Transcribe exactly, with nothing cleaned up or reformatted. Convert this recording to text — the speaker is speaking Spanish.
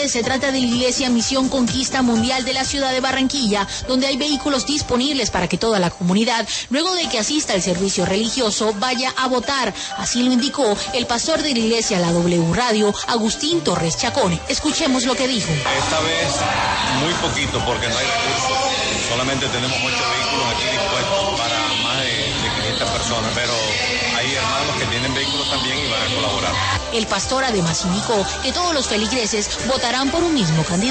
vez se trata de la Iglesia Misión Conquista Mundial de la ciudad de Barranquilla, donde hay vehículos disponibles para que toda la comunidad, luego de que asista al servicio religioso, vaya a votar. Así lo indicó el pastor de la iglesia La W Radio, Agustín Torres Chacón. Escuchemos lo que dijo. Esta vez muy poquito porque no hay recursos. Solamente tenemos ocho vehículos aquí dispuestos para más de, de quinientas personas, pero hay hermanos que tienen vehículos también y van a colaborar. El pastor además indicó que todos los feligreses votarán por un mismo candidato.